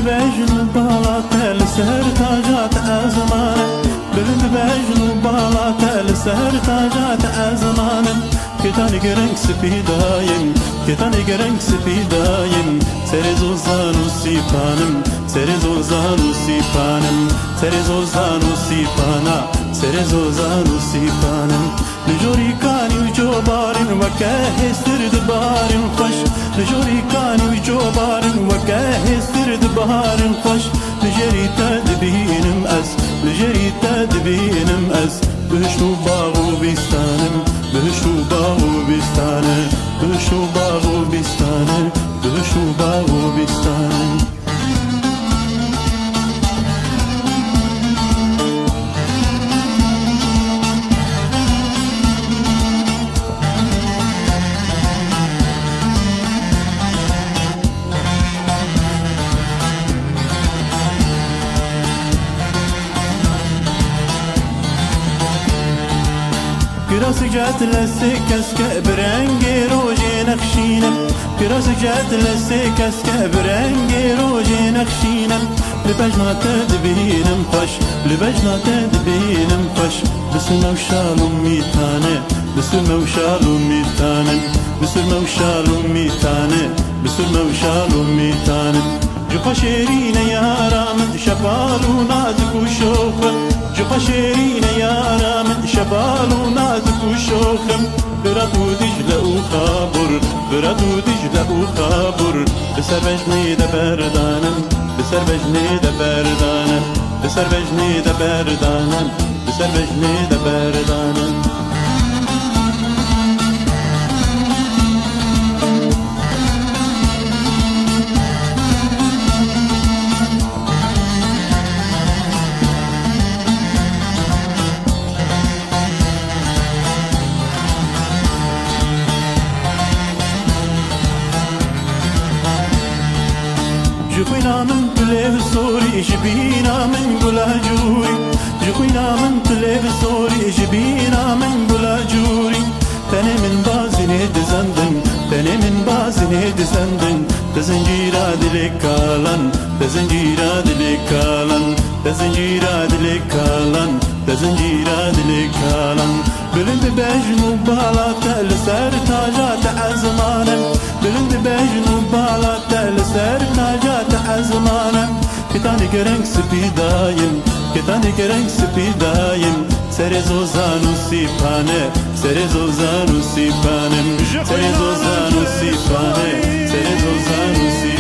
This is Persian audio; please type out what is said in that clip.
بجن بالات السهر تاجات أزمان بلند بجن بالات السهر تاجات أزمان كتاني قرنك سبيدايم كتاني قرنك سبيدايم سرزو زانو سيبانم سرزو زانو سيبانم سرزو زانو سيبانا سرزو زانو سيبانم لجوري كاني وجوبارن وكاهستر دبارن خوش لجوري كاني وجوبارن وكاهستر دبارن خوش لجري تدبينم أس لجري تدبينم أس بهشتو باغو بيستانم بهشتو باغو بيستانم بهشتو باغو بيستانم بهشتو باغو بيستانم كراس جات لسكس كبرنجي روجي نخشينم كراس جات لسكس كبرنجي روجي نخشينم لبجنا تدبينم فش لبجنا تدبينم فش بسمة وشالو ميتانة بسمة وشالو ميتانة بسمة وشالو ميتانة بسمة وشالو ميتانة جفا شيرين يا رامن شبال ونازك وشوخم جفا شيرين يا رامن شبال ونازك وشوخم برد ودجلة وخابر برد ودجلة وخابر بسر بجني دا بردانم بسر بجني دا بردانم بسر بجني دا بردانم بسر بجني دا بردانم جخوينا من تلف سوري جبينا من قلا جوري جخوينا من تلف سوري جبينا من قلا جوري تاني من بازني دزندن تاني من بازني دزندن تزنجيرا دلكالن تزنجيرا دلكالن تزنجيرا دلكالن تزنجيرا دلكالن بلند بجنو بالات لسر تاجات أزمانم بلند بجنو بالات لسر تاجات أزمانم كتاني قرنك سبيدايم كتاني قرنك سبيدايم سرزو زانو سيبانه سرزو زانو سيبانم سرزو زانو سيبانه سرزو زانو سيبانه